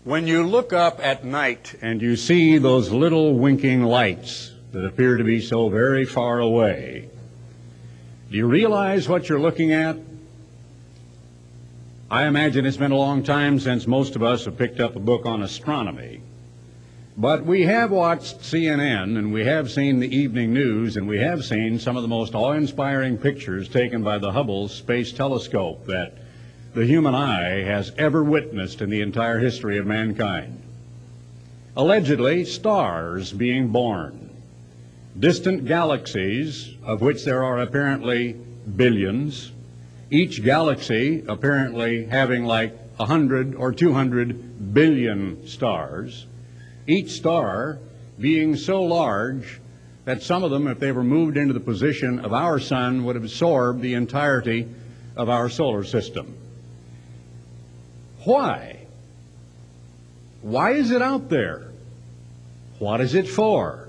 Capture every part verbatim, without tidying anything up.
When you look up at night and you see those little winking lights that appear to be so very far away, do you realize what you're looking at? I imagine it's been a long time since most of us have picked up a book on astronomy. But we have watched C N N, and we have seen the evening news, and we have seen some of the most awe-inspiring pictures taken by the Hubble Space Telescope that the human eye has ever witnessed in the entire history of mankind. Allegedly, stars being born, distant galaxies, of which there are apparently billions, each galaxy apparently having like one hundred or two hundred billion stars, each star being so large that some of them, if they were moved into the position of our sun, would absorb the entirety of our solar system. Why? Why is it out there? What is it for?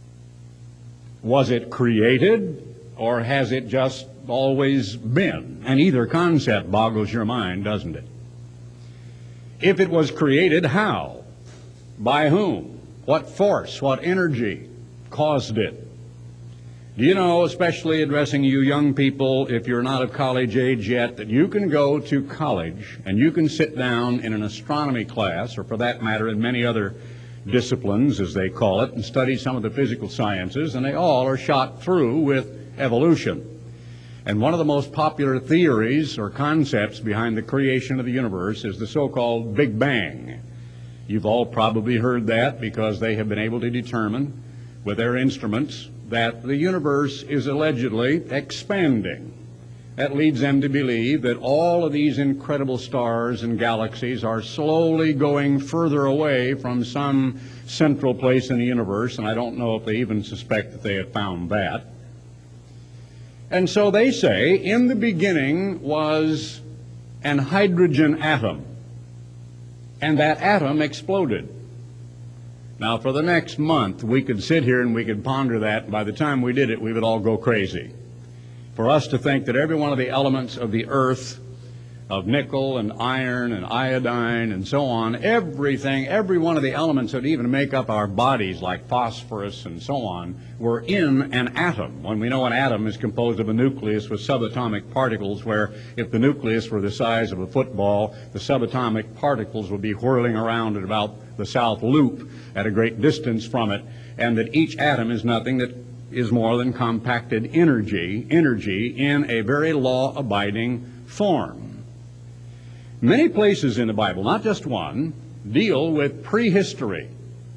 Was it created, or has it just always been? And either concept boggles your mind, doesn't it? If it was created, how? By whom? What force, what energy caused it? Do you know, especially addressing you young people, if you're not of college age yet, that you can go to college and you can sit down in an astronomy class, or for that matter in many other disciplines, as they call it, and study some of the physical sciences, and they all are shot through with evolution. And one of the most popular theories or concepts behind the creation of the universe is the so-called Big Bang. You've all probably heard that because they have been able to determine with their instruments that the universe is allegedly expanding. That leads them to believe that all of these incredible stars and galaxies are slowly going further away from some central place in the universe, and I don't know if they even suspect that they have found that. And so they say, in the beginning was an hydrogen atom, and that atom exploded. Now, for the next month, we could sit here and we could ponder that, and by the time we did it, we would all go crazy. For us to think that every one of the elements of the earth, of nickel and iron and iodine and so on, everything, every one of the elements that even make up our bodies, like phosphorus and so on, were in an atom. When we know an atom is composed of a nucleus with subatomic particles, where if the nucleus were the size of a football, the subatomic particles would be whirling around at about the south loop at a great distance from it, and that each atom is nothing that is more than compacted energy, energy in a very law-abiding form. Many places in the Bible, not just one, deal with prehistory.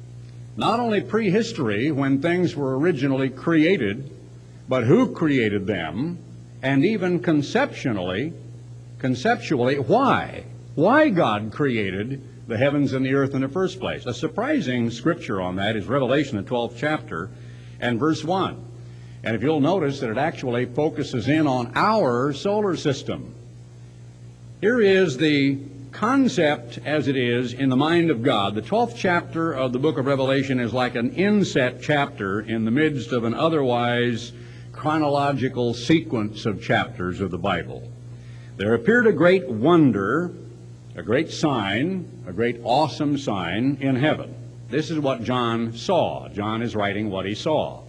Not only prehistory when things were originally created, but who created them, and even conceptually, conceptually, why? Why God created the heavens and the earth in the first place. A surprising scripture on that is Revelation, the twelfth chapter, and verse one. And if you'll notice that it actually focuses in on our solar system. Here is the concept as it is in the mind of God. The twelfth chapter of the book of Revelation is like an inset chapter in the midst of an otherwise chronological sequence of chapters of the Bible. There appeared a great wonder, a great sign, a great awesome sign in heaven. This is what John saw. John is writing what he saw.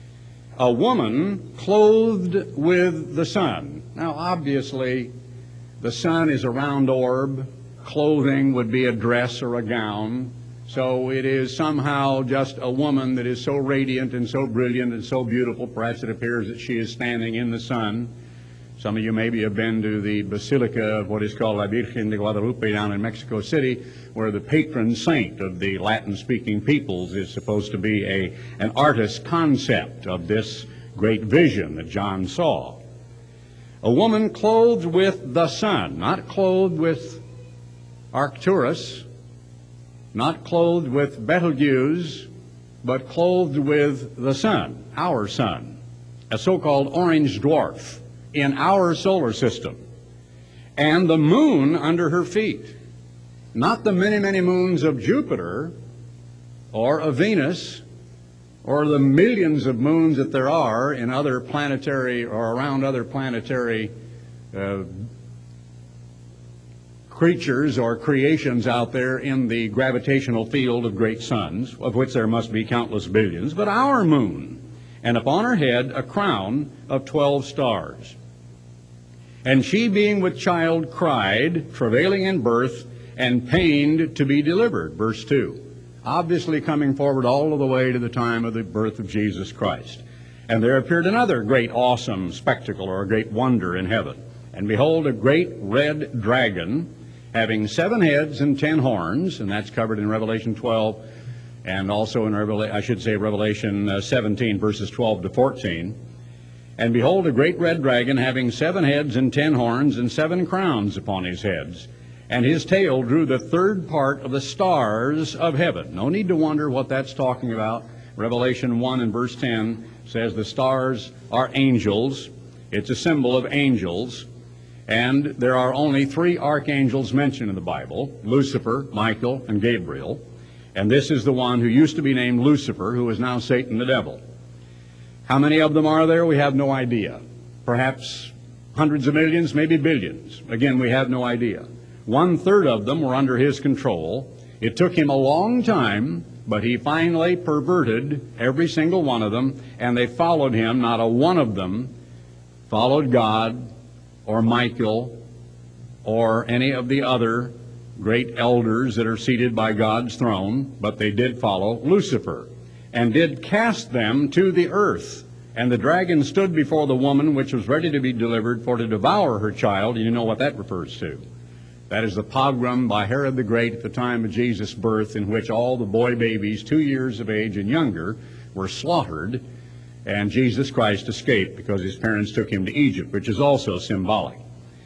A woman clothed with the sun. Now, obviously, the sun is a round orb. Clothing would be a dress or a gown. So it is somehow just a woman that is so radiant and so brilliant and so beautiful, perhaps it appears that she is standing in the sun. Some of you maybe have been to the Basilica of what is called La Virgen de Guadalupe down in Mexico City, where the patron saint of the Latin-speaking peoples is supposed to be a, an artist's concept of this great vision that John saw. A woman clothed with the sun, not clothed with Arcturus, not clothed with Betelgeuse, but clothed with the sun, our sun, a so-called orange dwarf in our solar system, and the moon under her feet. Not the many, many moons of Jupiter or of Venus or the millions of moons that there are in other planetary or around other planetary uh, creatures or creations out there in the gravitational field of great suns, of which there must be countless billions, but our moon, and upon her head a crown of twelve stars. And she, being with child, cried, travailing in birth, and pained to be delivered. Verse two. Obviously coming forward all of the way to the time of the birth of Jesus Christ. And there appeared another great awesome spectacle, or a great wonder in heaven. And behold, a great red dragon, having seven heads and ten horns, and that's covered in Revelation twelve, and also in, Revela- I should say, Revelation uh, seventeen, verses twelve to fourteen. And behold, a great red dragon, having seven heads and ten horns, and seven crowns upon his heads. And his tail drew the third part of the stars of heaven. No need to wonder what that's talking about. Revelation one and verse ten says the stars are angels. It's a symbol of angels. And there are only three archangels mentioned in the Bible: Lucifer, Michael, and Gabriel. And this is the one who used to be named Lucifer, who is now Satan the devil. How many of them are there? We have no idea. Perhaps hundreds of millions, maybe billions. Again, we have no idea. One-third of them were under his control. It took him a long time, but he finally perverted every single one of them, and they followed him. Not a one of them followed God or Michael or any of the other great elders that are seated by God's throne, but they did follow Lucifer, and did cast them to the earth. And the dragon stood before the woman which was ready to be delivered for to devour her child. And you know what that refers to. That is the pogrom by Herod the Great at the time of Jesus' birth, in which all the boy babies two years of age and younger were slaughtered, and Jesus Christ escaped because his parents took him to Egypt, which is also symbolic.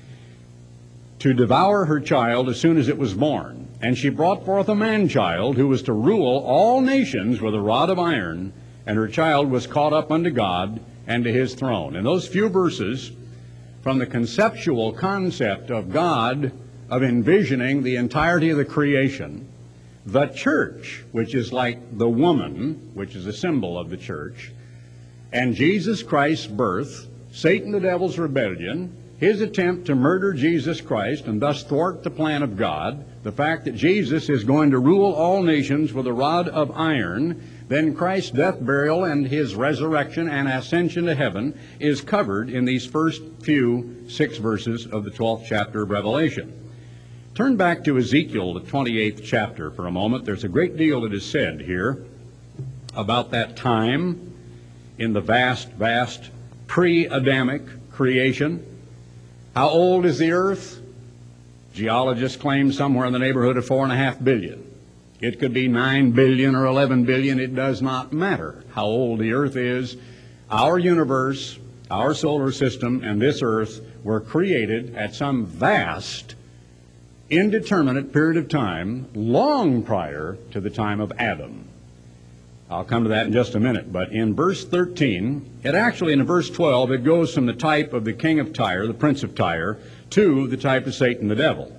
To devour her child as soon as it was born. And she brought forth a man-child who was to rule all nations with a rod of iron, and her child was caught up unto God and to his throne. In those few verses, from the conceptual concept of God, of envisioning the entirety of the creation, the church, which is like the woman, which is a symbol of the church, and Jesus Christ's birth, Satan the devil's rebellion, his attempt to murder Jesus Christ and thus thwart the plan of God, the fact that Jesus is going to rule all nations with a rod of iron, then Christ's death, burial, and his resurrection and ascension to heaven is covered in these first few six verses of the twelfth chapter of Revelation. Turn back to Ezekiel, the twenty-eighth chapter, for a moment. There's a great deal that is said here about that time in the vast, vast pre-Adamic creation. How old is the earth? Geologists claim somewhere in the neighborhood of four and a half billion. It could be nine billion or eleven billion. It does not matter how old the earth is. Our universe, our solar system, and this earth were created at some vast, indeterminate period of time, long prior to the time of Adam. I'll come to that in just a minute. But in verse thirteen, it actually, in verse twelve, it goes from the type of the king of Tyre, the prince of Tyre, to the type of Satan the devil.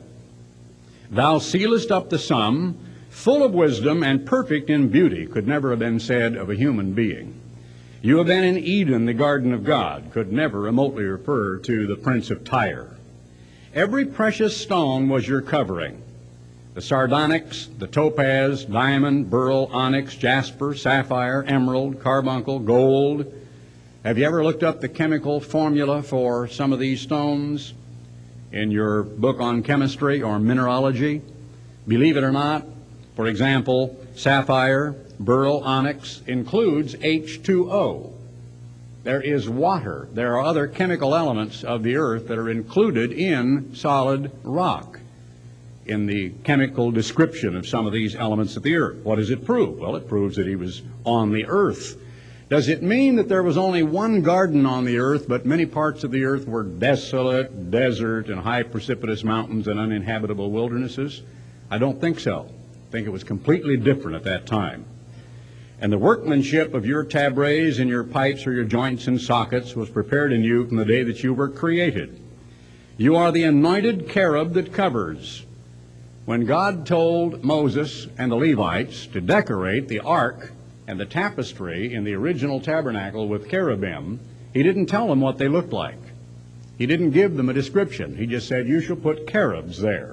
Thou sealest up the sum, full of wisdom and perfect in beauty, could never have been said of a human being. You have been in Eden, the garden of God, could never remotely refer to the prince of Tyre. Every precious stone was your covering. The sardonyx, the topaz, diamond, beryl, onyx, jasper, sapphire, emerald, carbuncle, gold. Have you ever looked up the chemical formula for some of these stones in your book on chemistry or mineralogy? Believe it or not, for example, sapphire, beryl, onyx includes H two O. There is water. There are other chemical elements of the earth that are included in solid rock in the chemical description of some of these elements of the earth. What does it prove? Well, it proves that he was on the earth. Does it mean that there was only one garden on the earth, but many parts of the earth were desolate, desert, and high precipitous mountains and uninhabitable wildernesses? I don't think so. I think it was completely different at that time. And the workmanship of your tabrets and your pipes or your joints and sockets was prepared in you from the day that you were created. You are the anointed cherub that covers. When God told Moses and the Levites to decorate the ark and the tapestry in the original tabernacle with cherubim, he didn't tell them what they looked like. He didn't give them a description. He just said, you shall put cherubs there.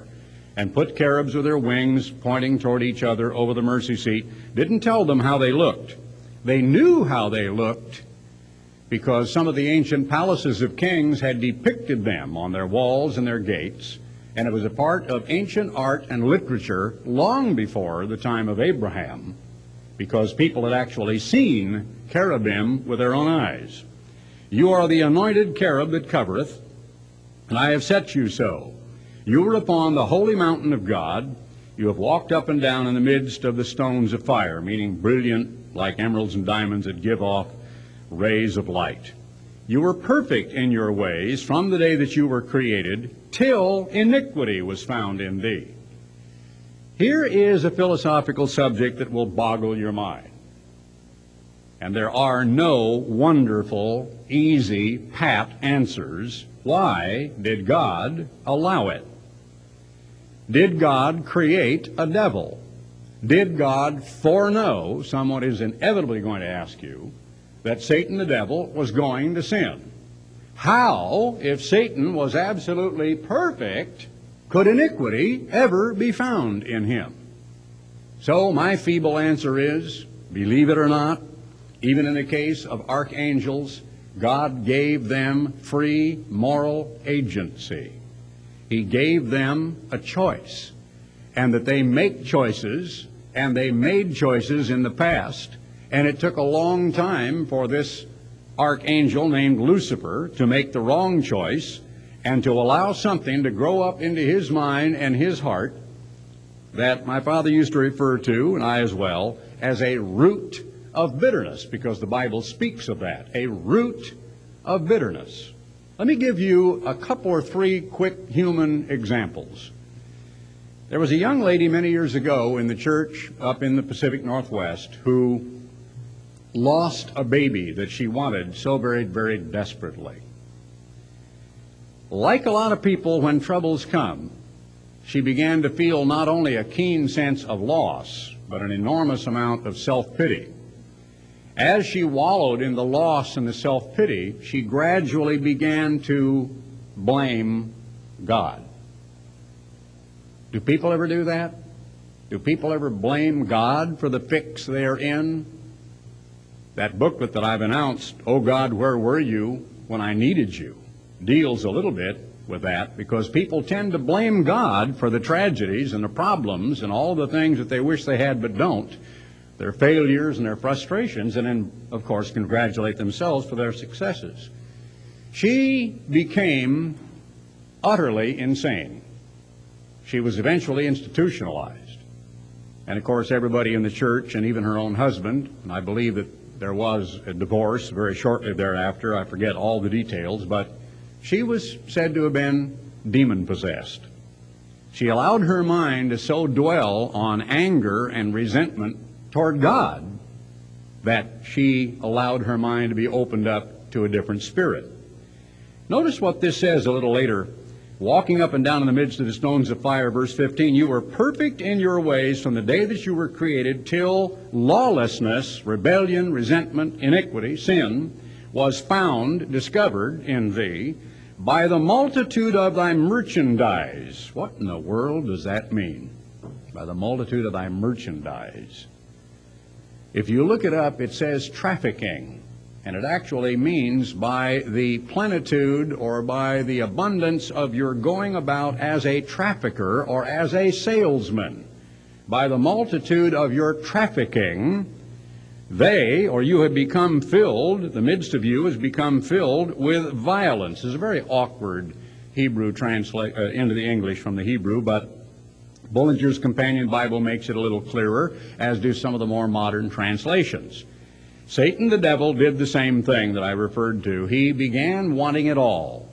and put cherubs with their wings pointing toward each other over the mercy seat, didn't tell them how they looked. They knew how they looked because some of the ancient palaces of kings had depicted them on their walls and their gates, and it was a part of ancient art and literature long before the time of Abraham, because people had actually seen cherubim with their own eyes. You are the anointed cherub that covereth, and I have set you so. You are upon the holy mountain of God. You have walked up and down in the midst of the stones of fire, meaning brilliant like emeralds and diamonds that give off rays of light. You were perfect in your ways from the day that you were created till iniquity was found in thee. Here is a philosophical subject that will boggle your mind. And there are no wonderful, easy, pat answers. Why did God allow it? Did God create a devil? Did God foreknow, someone is inevitably going to ask you, that Satan the devil was going to sin? How, if Satan was absolutely perfect, could iniquity ever be found in him? So my feeble answer is, believe it or not, even in the case of archangels, God gave them free moral agency. He gave them a choice, and that they make choices, and they made choices in the past, and it took a long time for this archangel named Lucifer to make the wrong choice and to allow something to grow up into his mind and his heart that my father used to refer to, and I as well, as a root of bitterness, because the Bible speaks of that, a root of bitterness. Let me give you a couple or three quick human examples. There was a young lady many years ago in the church up in the Pacific Northwest who lost a baby that she wanted so very, very desperately. Like a lot of people, when troubles come, she began to feel not only a keen sense of loss, but an enormous amount of self-pity. As she wallowed in the loss and the self-pity, she gradually began to blame God. Do people ever do that? Do people ever blame God for the fix they're in? That booklet that I've announced, Oh God, Where Were You When I Needed You, deals a little bit with that, because people tend to blame God for the tragedies and the problems and all the things that they wish they had but don't, their failures and their frustrations, and then, of course, congratulate themselves for their successes. She became utterly insane. She was eventually institutionalized. And, of course, everybody in the church and even her own husband, and I believe that there was a divorce very shortly thereafter. I forget all the details, but she was said to have been demon-possessed. She allowed her mind to so dwell on anger and resentment toward God that she allowed her mind to be opened up to a different spirit. Notice what this says a little later. Walking up and down in the midst of the stones of fire, verse fifteen, you were perfect in your ways from the day that you were created till lawlessness, rebellion, resentment, iniquity, sin, was found, discovered in thee by the multitude of thy merchandise. What in the world does that mean? By the multitude of thy merchandise. If you look it up, it says trafficking. And it actually means by the plenitude or by the abundance of your going about as a trafficker or as a salesman. By the multitude of your trafficking, they, or you have become filled, the midst of you has become filled with violence. It's a very awkward Hebrew translate uh, into the English from the Hebrew, but Bullinger's Companion Bible makes it a little clearer, as do some of the more modern translations. Satan the devil did the same thing that I referred to. He began wanting it all.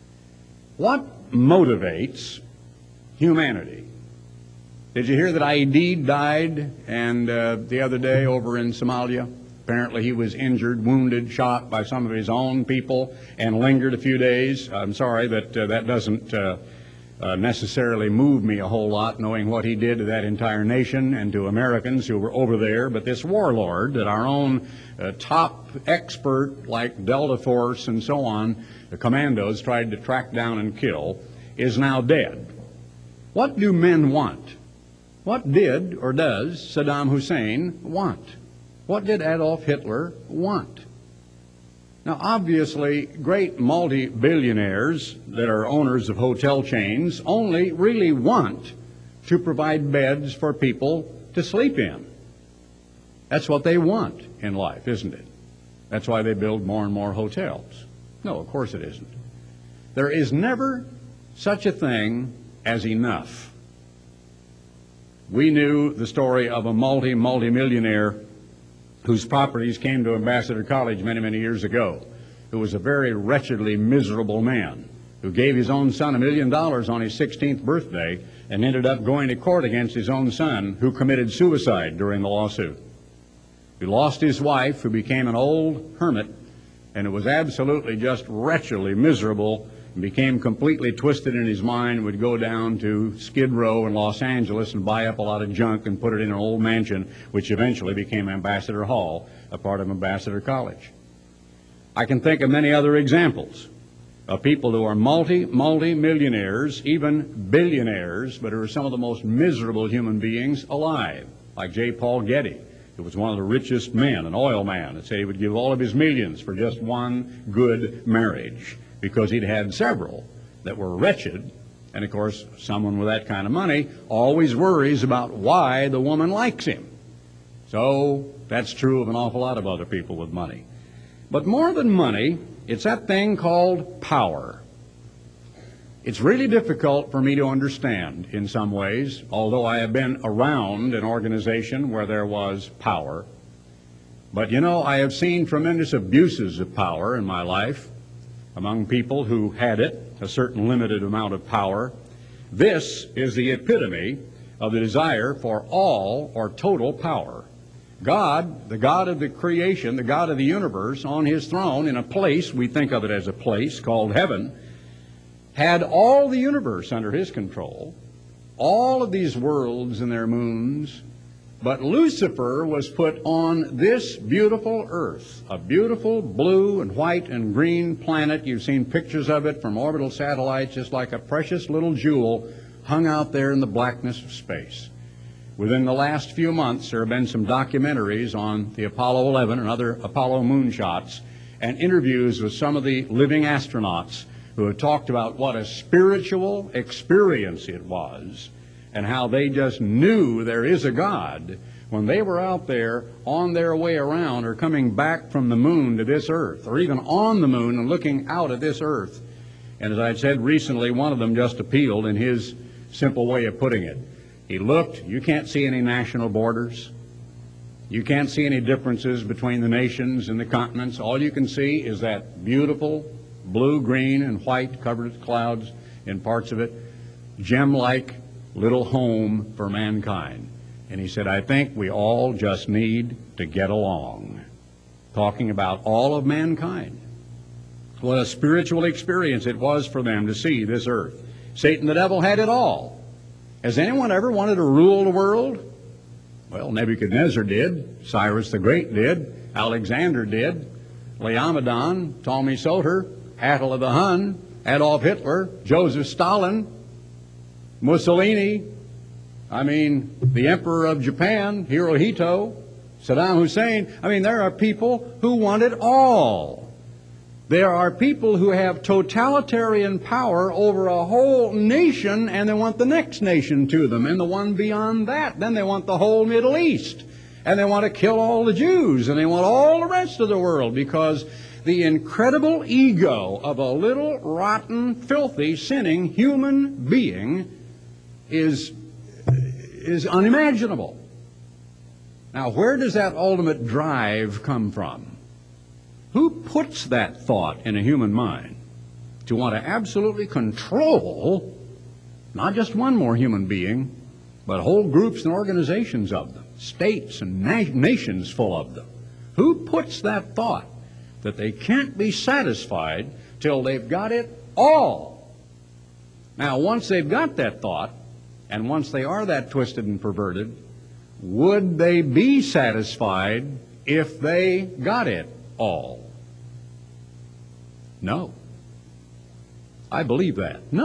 What motivates humanity? Did you hear that Aidid died and uh, the other day over in Somalia? Apparently he was injured, wounded, shot by some of his own people and lingered a few days. I'm sorry that uh, that doesn't uh, uh, necessarily move me a whole lot, knowing what he did to that entire nation and to Americans who were over there. But this warlord that our own uh, top expert like Delta Force and so on, the commandos tried to track down and kill, is now dead. What do men want? What did or does Saddam Hussein want? What did Adolf Hitler want? Now, obviously, great multi-billionaires that are owners of hotel chains only really want to provide beds for people to sleep in. That's what they want in life, isn't it? That's why they build more and more hotels. No, of course it isn't. There is never such a thing as enough. We knew the story of a multi, multi-millionaire whose properties came to Ambassador College many, many years ago, who was a very wretchedly miserable man, who gave his own son a million dollars on his sixteenth birthday and ended up going to court against his own son, who committed suicide during the lawsuit. He lost his wife, who became an old hermit, and it was absolutely just wretchedly miserable, and became completely twisted in his mind, would go down to Skid Row in Los Angeles and buy up a lot of junk and put it in an old mansion, which eventually became Ambassador Hall, a part of Ambassador College. I can think of many other examples of people who are multi, multi-millionaires, even billionaires, but who are some of the most miserable human beings alive, like J. Paul Getty, who was one of the richest men, an oil man, that said he would give all of his millions for just one good marriage, because he'd had several that were wretched. And of course, someone with that kind of money always worries about why the woman likes him. So that's true of an awful lot of other people with money. But more than money, it's that thing called power. It's really difficult for me to understand in some ways, although I have been around an organization where there was power. But you know, I have seen tremendous abuses of power in my life among people who had it, a certain limited amount of power. This is the epitome of the desire for all or total power. God, the God of the creation, the God of the universe, on his throne in a place, we think of it as a place called heaven, had all the universe under his control, all of these worlds and their moons. But Lucifer was put on this beautiful earth, a beautiful blue and white and green planet. You've seen pictures of it from orbital satellites, just like a precious little jewel hung out there in the blackness of space. Within the last few months, there have been some documentaries on the Apollo eleven and other Apollo moonshots, and interviews with some of the living astronauts who have talked about what a spiritual experience it was, and how they just knew there is a God when they were out there on their way around or coming back from the moon to this earth, or even on the moon and looking out at this earth. And as I said recently, one of them just appealed in his simple way of putting it. He looked, you can't see any national borders. You can't see any differences between the nations and the continents. All you can see is that beautiful blue, green, and white, covered with clouds in parts of it, gem-like little home for mankind. And he said, I think we all just need to get along. Talking about all of mankind. What a spiritual experience it was for them to see this earth. Satan the devil had it all. Has anyone ever wanted to rule the world? Well, Nebuchadnezzar did. Cyrus the Great did. Alexander did. Leomedon, Ptolemy Soter, Attila the Hun, Adolf Hitler, Joseph Stalin, Mussolini, I mean, the Emperor of Japan, Hirohito, Saddam Hussein. I mean, there are people who want it all. There are people who have totalitarian power over a whole nation, and they want the next nation to them, and the one beyond that. Then they want the whole Middle East, and they want to kill all the Jews, and they want all the rest of the world, because the incredible ego of a little rotten, filthy, sinning human being is, is unimaginable. Now, where does that ultimate drive come from? Who puts that thought in a human mind to want to absolutely control not just one more human being, but whole groups and organizations of them, states and na nations full of them? Who puts that thought that they can't be satisfied till they've got it all? Now, once they've got that thought, and once they are that twisted and perverted, would they be satisfied if they got it all? No. I believe that. No.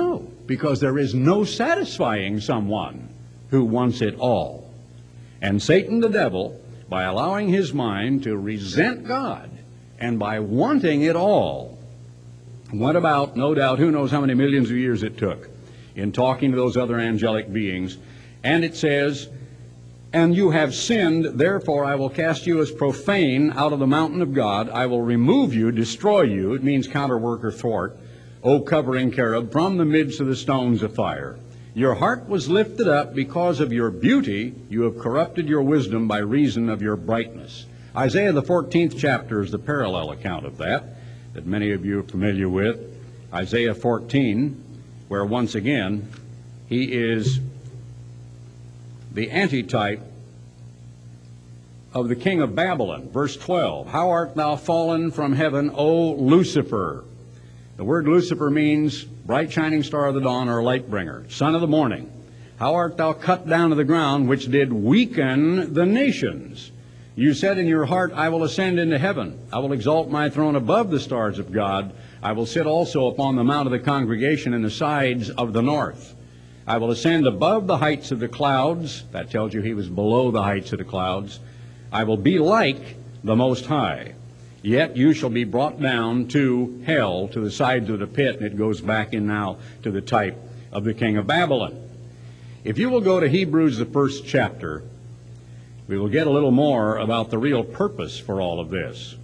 because there is no satisfying someone who wants it all. And Satan, the devil, by allowing his mind to resent God and by wanting it all, went about, no doubt, who knows how many millions of years it took, in talking to those other angelic beings. And it says, and you have sinned, therefore I will cast you as profane out of the mountain of God. I will remove you, destroy you. It means counterwork or thwart. O covering cherub, from the midst of the stones of fire. Your heart was lifted up because of your beauty. You have corrupted your wisdom by reason of your brightness. Isaiah, the fourteenth chapter, is the parallel account of that, that many of you are familiar with. Isaiah fourteen, where once again he is the antitype of the king of Babylon. Verse twelve, how art thou fallen from heaven, O Lucifer? The word Lucifer means bright shining star of the dawn, or light bringer, son of the morning. How art thou cut down to the ground, which did weaken the nations? You said in your heart, I will ascend into heaven. I will exalt my throne above the stars of God. I will sit also upon the mount of the congregation in the sides of the north. I will ascend above the heights of the clouds. That tells you he was below the heights of the clouds. I will be like the Most High. Yet you shall be brought down to hell, to the sides of the pit, and it goes back in now to the type of the king of Babylon. If you will go to Hebrews, the first chapter, we will get a little more about the real purpose for all of this.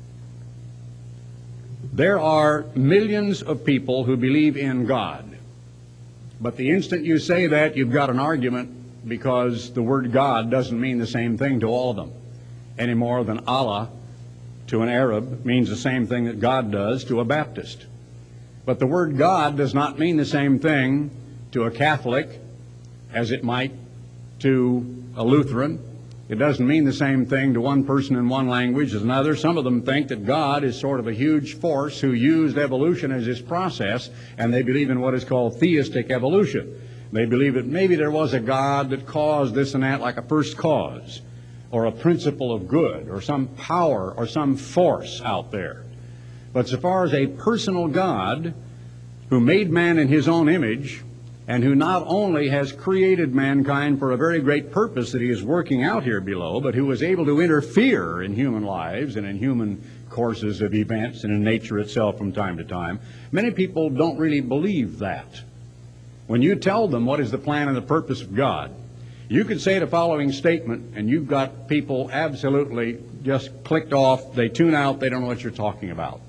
There are millions of people who believe in God, but the instant you say that, you've got an argument, because the word God doesn't mean the same thing to all of them, any more than Allah to an Arab means the same thing that God does to a Baptist. But the word God does not mean the same thing to a Catholic as it might to a Lutheran. It doesn't mean the same thing to one person in one language as another. Some of them think that God is sort of a huge force who used evolution as his process, and they believe in what is called theistic evolution. They believe that maybe there was a God that caused this and that, like a first cause, or a principle of good, or some power, or some force out there. But so far as a personal God who made man in his own image, and who not only has created mankind for a very great purpose that he is working out here below, but who was able to interfere in human lives and in human courses of events and in nature itself from time to time, many people don't really believe that. When you tell them what is the plan and the purpose of God, you could say the following statement, and you've got people absolutely just clicked off. They tune out. They don't know what you're talking about.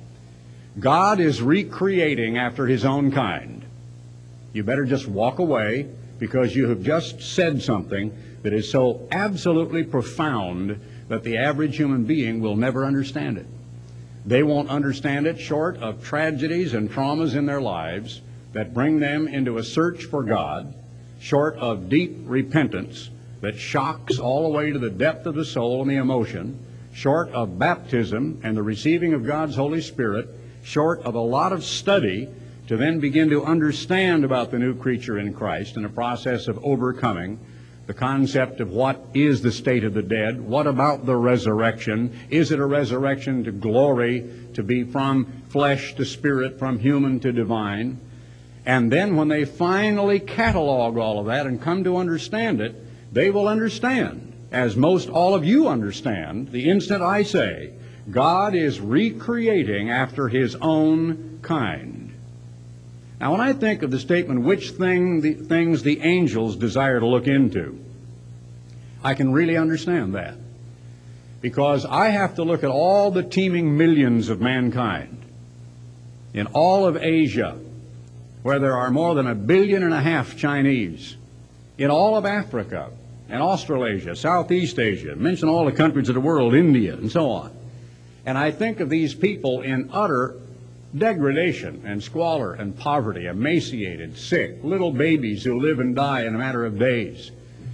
God is recreating after his own kind. You better just walk away, because you have just said something that is so absolutely profound that the average human being will never understand it. They won't understand it short of tragedies and traumas in their lives that bring them into a search for God, short of deep repentance that shocks all the way to the depth of the soul and the emotion, short of baptism and the receiving of God's Holy Spirit, short of a lot of study to then begin to understand about the new creature in Christ in a process of overcoming the concept of what is the state of the dead, what about the resurrection, is it a resurrection to glory, to be from flesh to spirit, from human to divine. And then when they finally catalog all of that and come to understand it, they will understand, as most all of you understand, the instant I say, God is recreating after his own kind. Now, when I think of the statement, which thing the, things the angels desire to look into, I can really understand that. Because I have to look at all the teeming millions of mankind in all of Asia, where there are more than a billion and a half Chinese, in all of Africa and Australasia, Southeast Asia, mention all the countries of the world, India, and so on. And I think of these people in utter degradation and squalor and poverty, emaciated, sick, little babies who live and die in a matter of days.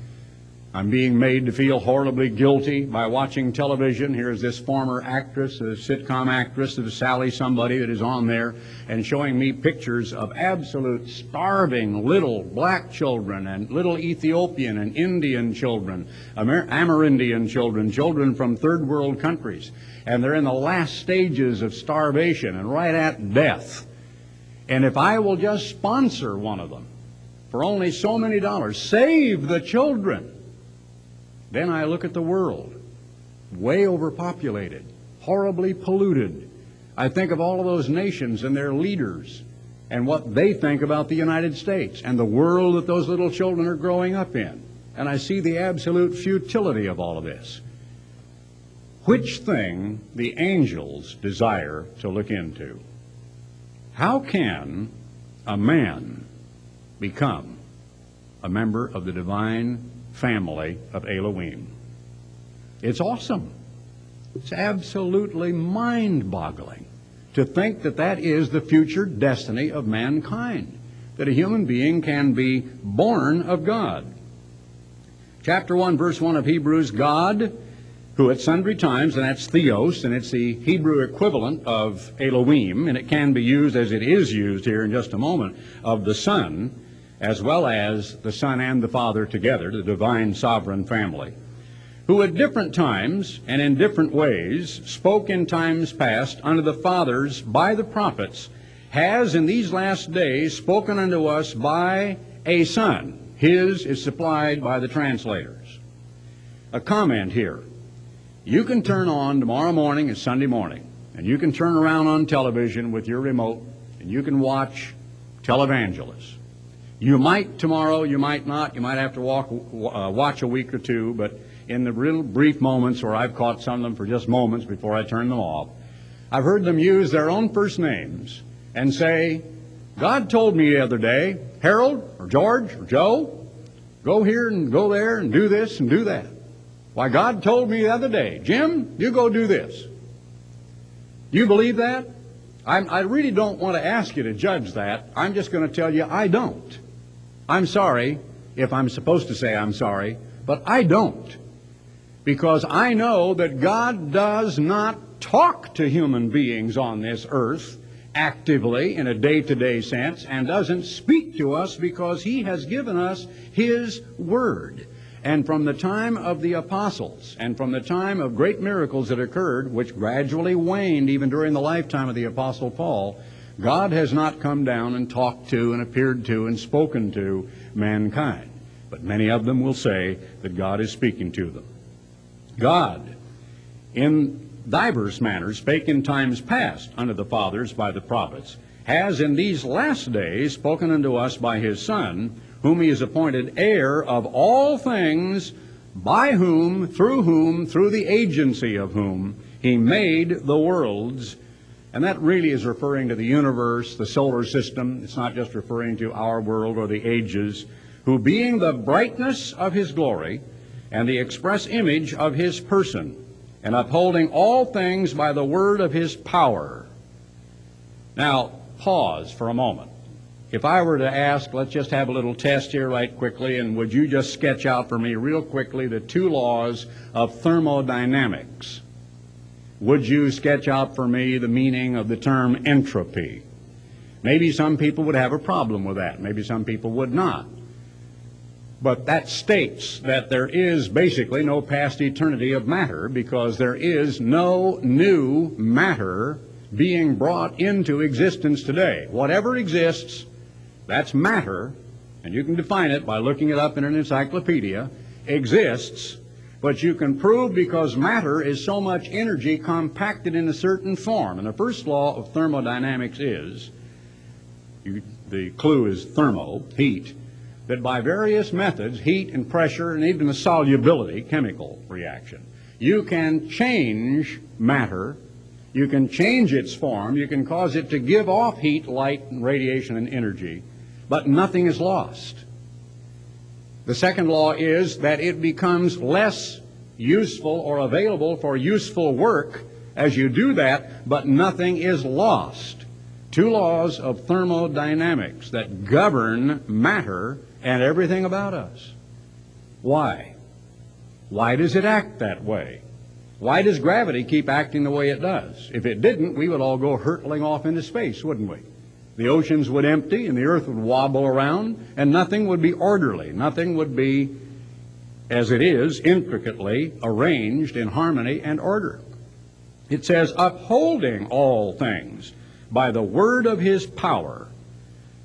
I'm being made to feel horribly guilty by watching television. Here's this former actress, a sitcom actress, of Sally somebody that is on there, and showing me pictures of absolute starving little black children and little Ethiopian and Indian children, Amer- Amerindian children, children from third world countries. And they're in the last stages of starvation and right at death. And if I will just sponsor one of them for only so many dollars, save the children, then I look at the world, way overpopulated, horribly polluted. I think of all of those nations and their leaders and what they think about the United States and the world that those little children are growing up in. And I see the absolute futility of all of this. Which thing the angels desire to look into. How can a man become a member of the divine family of Elohim? It's awesome. It's absolutely mind-boggling to think that that is the future destiny of mankind, that a human being can be born of God. Chapter one, verse one of Hebrews, God, who at sundry times, and that's theos, and it's the Hebrew equivalent of Elohim, and it can be used as it is used here in just a moment, of the Son, as well as the Son and the Father together, the divine sovereign family, who at different times and in different ways spoke in times past unto the fathers by the prophets, has in these last days spoken unto us by a Son. His is supplied by the translators. A comment here. You can turn on tomorrow morning and Sunday morning, and you can turn around on television with your remote, and you can watch televangelists. You might tomorrow, you might not, you might have to walk, uh, watch a week or two, but in the real brief moments where I've caught some of them for just moments before I turn them off, I've heard them use their own first names and say, God told me the other day, Harold or George or Joe, go here and go there and do this and do that. Why, God told me the other day, Jim, you go do this. Do you believe that? I'm, I really don't want to ask you to judge that. I'm just going to tell you I don't. I'm sorry if I'm supposed to say I'm sorry, but I don't. Because I know that God does not talk to human beings on this earth actively in a day-to-day sense, and doesn't speak to us because He has given us His Word. And from the time of the apostles, and from the time of great miracles that occurred, which gradually waned even during the lifetime of the Apostle Paul, God has not come down and talked to and appeared to and spoken to mankind. But many of them will say that God is speaking to them. God, in divers manners, spake in times past unto the fathers by the prophets, has in these last days spoken unto us by His Son, whom He has appointed heir of all things, by whom, through whom, through the agency of whom, He made the worlds. And that really is referring to the universe, the solar system. It's not just referring to our world or the ages. Who being the brightness of His glory and the express image of His person, and upholding all things by the word of His power. Now, pause for a moment. If I were to ask, let's just have a little test here right quickly, and would you just sketch out for me real quickly the two laws of thermodynamics? Would you sketch out for me the meaning of the term entropy? Maybe some people would have a problem with that. Maybe some people would not. But that states that there is basically no past eternity of matter, because there is no new matter being brought into existence today. Whatever exists, that's matter, and you can define it by looking it up in an encyclopedia, exists, but you can prove because matter is so much energy compacted in a certain form. And the first law of thermodynamics is, you, the clue is thermo, heat, that by various methods, heat and pressure and even the solubility, chemical reaction, you can change matter, you can change its form, you can cause it to give off heat, light, and radiation and energy, but nothing is lost. The second law is that it becomes less useful or available for useful work as you do that, but nothing is lost. Two laws of thermodynamics that govern matter and everything about us. Why? Why does it act that way? Why does gravity keep acting the way it does? If it didn't, we would all go hurtling off into space, wouldn't we? The oceans would empty and the earth would wobble around and nothing would be orderly. Nothing would be, as it is, intricately arranged in harmony and order. It says, upholding all things by the word of His power.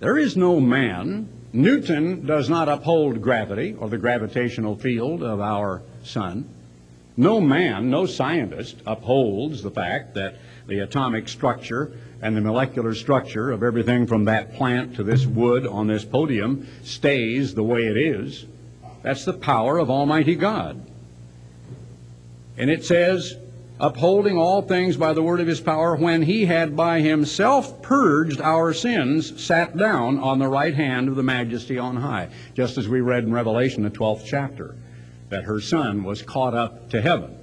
There is no man. Newton does not uphold gravity or the gravitational field of our sun. No man, no scientist upholds the fact that the atomic structure and the molecular structure of everything from that plant to this wood on this podium stays the way it is. That's the power of Almighty God. And it says, upholding all things by the word of his power, when he had by himself purged our sins, sat down on the right hand of the majesty on high. Just as we read in Revelation, the twelfth chapter, that her Son was caught up to heaven.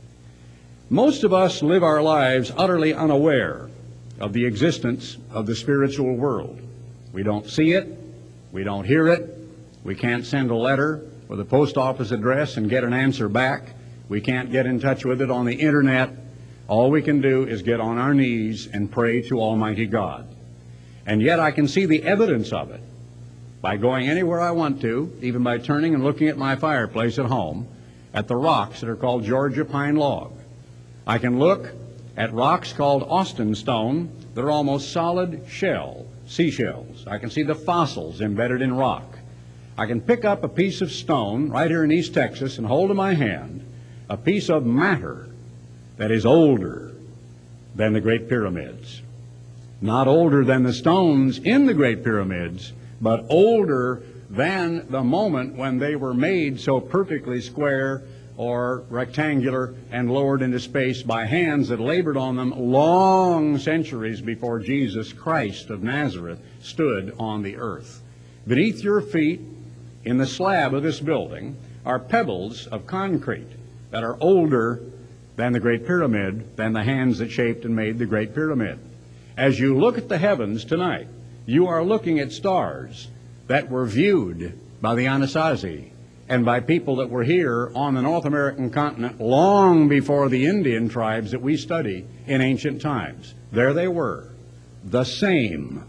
Most of us live our lives utterly unaware of the existence of the spiritual world. We don't see it. We don't hear it. We can't send a letter with a post office address and get an answer back. We can't get in touch with it on the internet. All we can do is get on our knees and pray to Almighty God. And yet I can see the evidence of it by going anywhere I want to, even by turning and looking at my fireplace at home, at the rocks that are called Georgia pine log. I can look at rocks called Austin stone that are almost solid shell, seashells. I can see the fossils embedded in rock. I can pick up a piece of stone right here in East Texas and hold in my hand a piece of matter that is older than the Great Pyramids. Not older than the stones in the Great Pyramids, but older than the moment when they were made so perfectly square or rectangular and lowered into space by hands that labored on them long centuries before Jesus Christ of Nazareth stood on the earth. Beneath your feet, in the slab of this building, are pebbles of concrete that are older than the Great Pyramid, than the hands that shaped and made the Great Pyramid. As you look at the heavens tonight, you are looking at stars that were viewed by the Anasazi and by people that were here on the North American continent long before the Indian tribes that we study in ancient times. There they were, the same,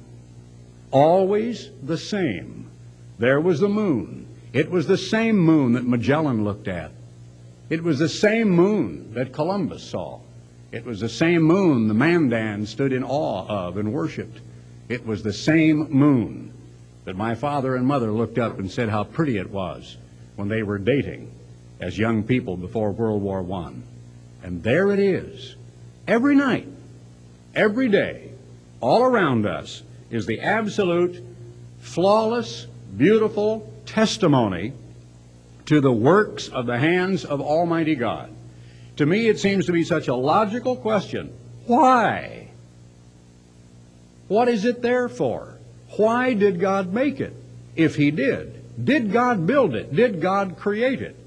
always the same. There was the moon. It was the same moon that Magellan looked at. It was the same moon that Columbus saw. It was the same moon the Mandan stood in awe of and worshipped. It was the same moon that my father and mother looked up and said how pretty it was when they were dating as young people before World War One. And there it is. Every night, every day, all around us is the absolute, flawless, beautiful testimony to the works of the hands of Almighty God. To me, it seems to be such a logical question. Why? What is it there for? Why did God make it? If He did, did God build it? Did God create it?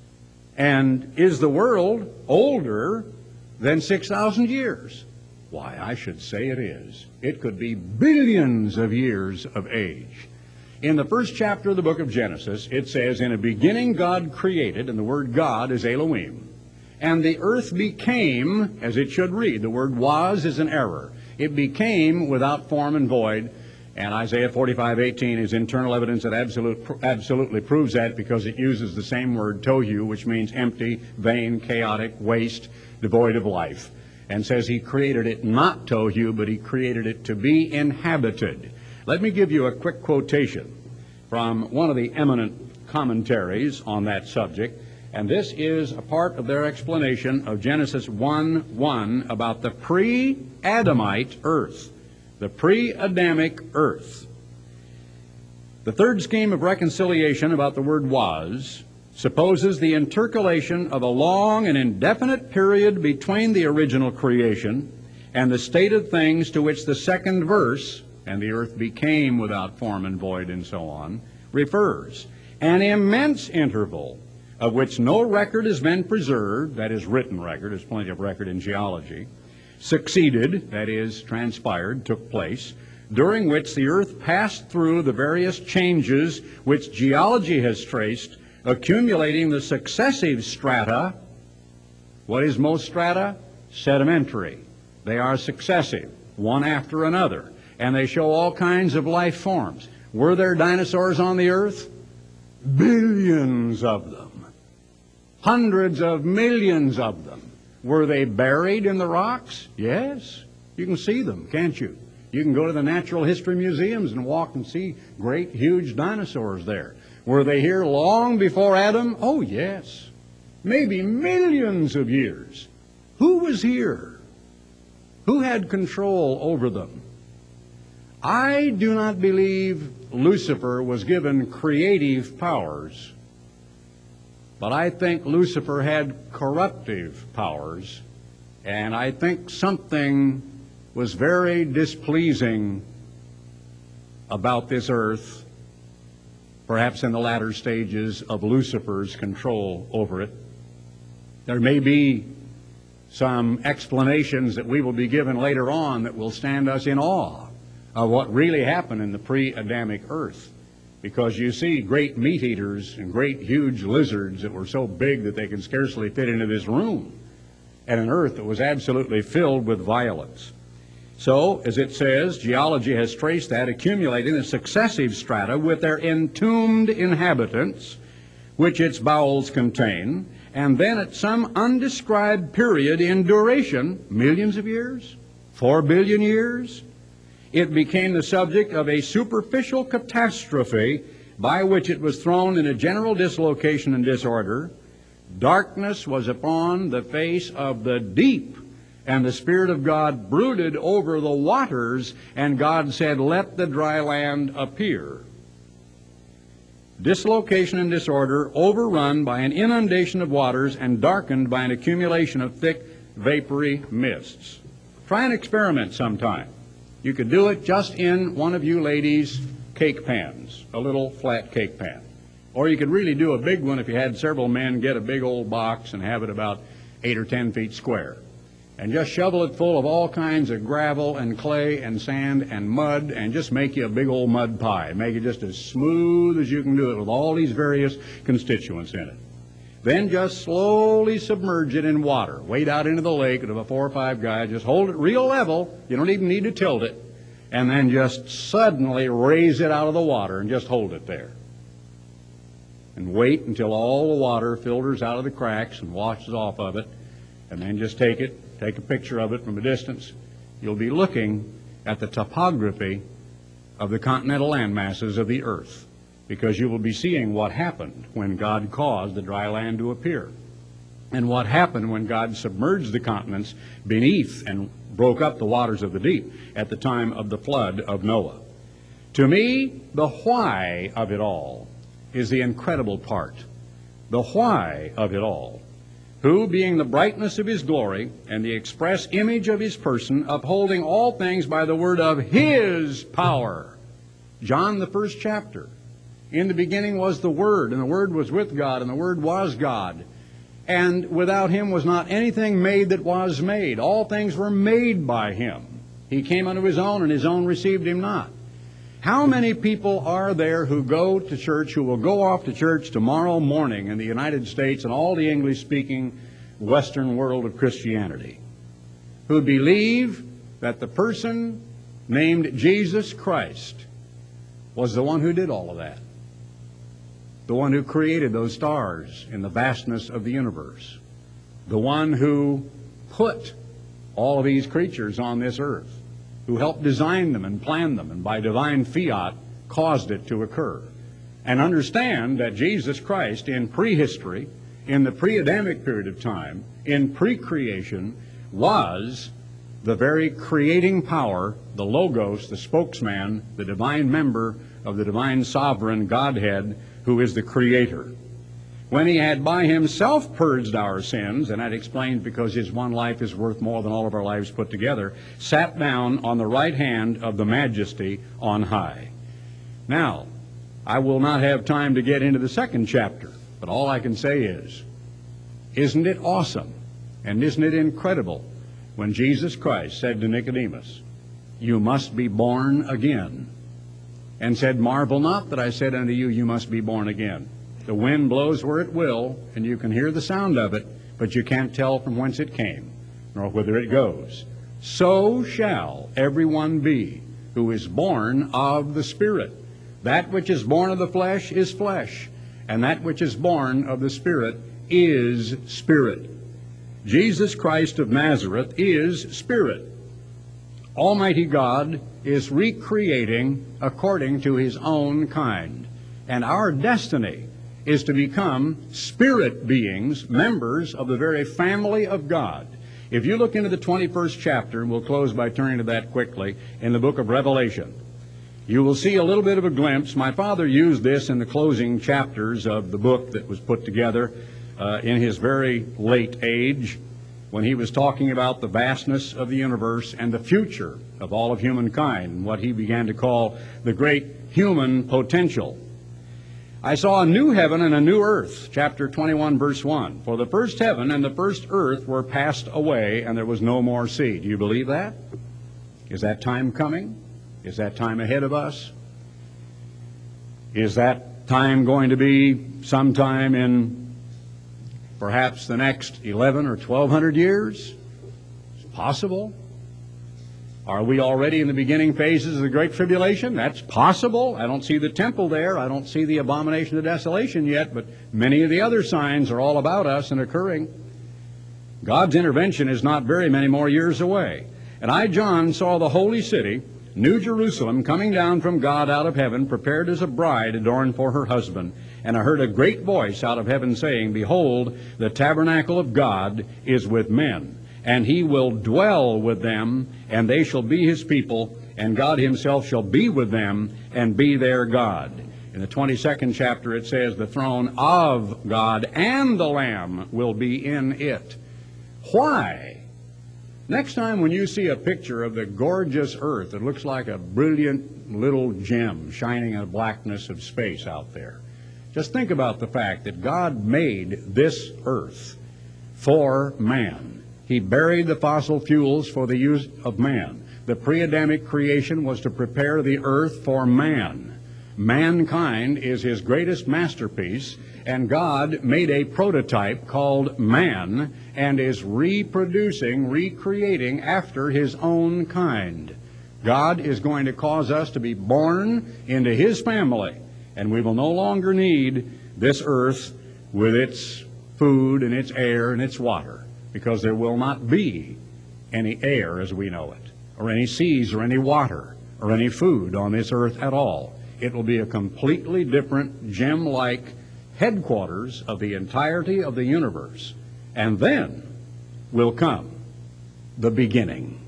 And is the world older than six thousand years? Why, I should say it is. It could be billions of years of age. In the first chapter of the book of Genesis, it says, in a beginning God created, and the word God is Elohim, and the earth became, as it should read. The word was is an error. It became without form and void, and Isaiah forty-five eighteen is internal evidence that absolute, absolutely proves that, because it uses the same word, tohu, which means empty, vain, chaotic, waste, devoid of life, and says He created it not tohu, but He created it to be inhabited. Let me give you a quick quotation from one of the eminent commentaries on that subject, and this is a part of their explanation of Genesis one one about the pre-Adamite earth, the pre-Adamic earth. The third scheme of reconciliation about the word was supposes the intercalation of a long and indefinite period between the original creation and the state of things to which the second verse, and the earth became without form and void, and so on, refers. An immense interval of which no record has been preserved, that is, written record, there's plenty of record in geology, succeeded, that is, transpired, took place, during which the earth passed through the various changes which geology has traced, accumulating the successive strata. What is most strata? Sedimentary. They are successive, one after another. And they show all kinds of life forms. Were there dinosaurs on the earth? Billions of them. Hundreds of millions of them. Were they buried in the rocks? Yes. You can see them, can't you? You can go to the natural history museums and walk and see great, huge dinosaurs there. Were they here long before Adam? Oh, yes. Maybe millions of years. Who was here? Who had control over them? I do not believe Lucifer was given creative powers, but I think Lucifer had corruptive powers, and I think something was very displeasing about this earth, perhaps in the latter stages of Lucifer's control over it. There may be some explanations that we will be given later on that will stand us in awe of what really happened in the pre-Adamic earth. Because you see great meat eaters and great huge lizards that were so big that they could scarcely fit into this room, and an earth that was absolutely filled with violence. So, as it says, geology has traced that, accumulating the successive strata with their entombed inhabitants, which its bowels contain, and then at some undescribed period in duration, millions of years, four billion years, it became the subject of a superficial catastrophe by which it was thrown in a general dislocation and disorder. Darkness was upon the face of the deep, and the Spirit of God brooded over the waters, and God said, "Let the dry land appear." Dislocation and disorder, overrun by an inundation of waters and darkened by an accumulation of thick, vapory mists. Try an experiment sometime. You could do it just in one of you ladies' cake pans, a little flat cake pan. Or you could really do a big one if you had several men get a big old box and have it about eight or ten feet square. And just shovel it full of all kinds of gravel and clay and sand and mud, and just make you a big old mud pie. Make it just as smooth as you can do it with all these various constituents in it. Then just slowly submerge it in water. Wade out into the lake with a four or five guys. Just hold it real level. You don't even need to tilt it. And then just suddenly raise it out of the water and just hold it there. And wait until all the water filters out of the cracks and washes off of it. And then just take it, take a picture of it from a distance. You'll be looking at the topography of the continental land masses of the earth, because you will be seeing what happened when God caused the dry land to appear, and what happened when God submerged the continents beneath and broke up the waters of the deep at the time of the flood of Noah. To me, the why of it all is the incredible part. The why of it all. Who, being the brightness of his glory and the express image of his person, upholding all things by the word of his power. John, the first chapter. In the beginning was the Word, and the Word was with God, and the Word was God. And without him was not anything made that was made. All things were made by him. He came unto his own, and his own received him not. How many people are there who go to church, who will go off to church tomorrow morning in the United States and all the English-speaking Western world of Christianity, who believe that the person named Jesus Christ was the one who did all of that? The one who created those stars in the vastness of the universe. The one who put all of these creatures on this earth, who helped design them and plan them, and by divine fiat caused it to occur. And understand that Jesus Christ in prehistory, in the pre-Adamic period of time, in pre-creation, was the very creating power, the Logos, the spokesman, the divine member of the divine sovereign Godhead, who is the Creator. When he had by himself purged our sins, and that explains because his one life is worth more than all of our lives put together, sat down on the right hand of the Majesty on high. Now, I will not have time to get into the second chapter, but all I can say is, isn't it awesome, and isn't it incredible, when Jesus Christ said to Nicodemus, "You must be born again," and said, "Marvel not that I said unto you, you must be born again." The wind blows where it will, and you can hear the sound of it, but you can't tell from whence it came, nor whither it goes. So shall everyone be who is born of the Spirit. That which is born of the flesh is flesh, and that which is born of the Spirit is spirit. Jesus Christ of Nazareth is Spirit. Almighty God is recreating according to His own kind. And our destiny is to become spirit beings, members of the very family of God. If you look into the twenty-first chapter, and we'll close by turning to that quickly, in the book of Revelation, you will see a little bit of a glimpse. My father used this in the closing chapters of the book that was put together uh, in his very late age, when he was talking about the vastness of the universe and the future of all of humankind, and what he began to call the great human potential. I saw a new heaven and a new earth, chapter twenty-one, verse one. For the first heaven and the first earth were passed away, and there was no more sea. Do you believe that? Is that time coming? Is that time ahead of us? Is that time going to be sometime in perhaps the next eleven or twelve hundred years? It's possible. Are we already in the beginning phases of the Great Tribulation? That's possible. I don't see the temple there. I don't see the abomination of desolation yet, but many of the other signs are all about us and occurring. God's intervention is not very many more years away. And I, John, saw the holy city, New Jerusalem, coming down from God out of heaven, prepared as a bride adorned for her husband. And I heard a great voice out of heaven saying, Behold, the tabernacle of God is with men, and He will dwell with them, and they shall be His people, and God Himself shall be with them and be their God. In the twenty-second chapter it says, the throne of God and the Lamb will be in it. Why? Next time when you see a picture of the gorgeous earth, it looks like a brilliant little gem shining in the blackness of space out there. Just think about the fact that God made this earth for man. He buried the fossil fuels for the use of man. The pre-Adamic creation was to prepare the earth for man. Mankind is His greatest masterpiece, and God made a prototype called man and is reproducing, recreating after His own kind. God is going to cause us to be born into His family, and we will no longer need this earth with its food and its air and its water, because there will not be any air as we know it, or any seas, or any water, or any food on this earth at all. It will be a completely different, gem-like headquarters of the entirety of the universe. And then will come the beginning.